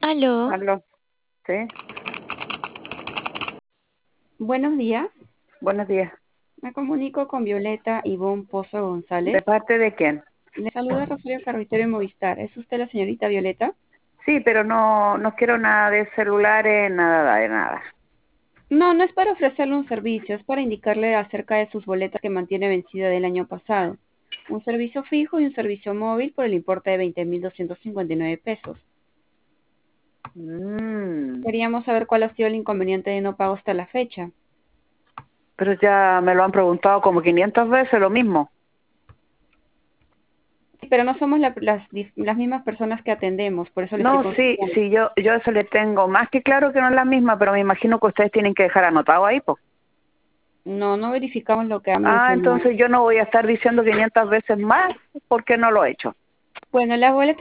Aló, Aló, sí, buenos días. buenos días. Me comunico con Violeta Ivonne Pozo ¿De González. parte de quién? Le saluda Rosario Carretero en Movistar. ¿Es usted la señorita Violeta? Sí, pero no quiero nada de celulares, nada de nada. No, no es para ofrecerle un servicio, es para indicarle acerca de sus boletas que mantiene vencida del año pasado. Un servicio fijo y un servicio móvil por el importe de 20.259 pesos. Mm, Queríamos saber cuál ha sido el inconveniente de no pago hasta la fecha. pero ya me lo han preguntado como 500 veces lo mismo. Sí, pero no somos las mismas personas que atendemos, por eso le estoy No, sí, consultando. sí, yo eso le tengo más que claro que no es la misma, pero me imagino que ustedes tienen que dejar anotado ahí, pues. No, no verificamos lo que ha Ah, mencionado. entonces yo no voy a estar diciendo 500 veces más porque no lo he hecho. Bueno, las boletas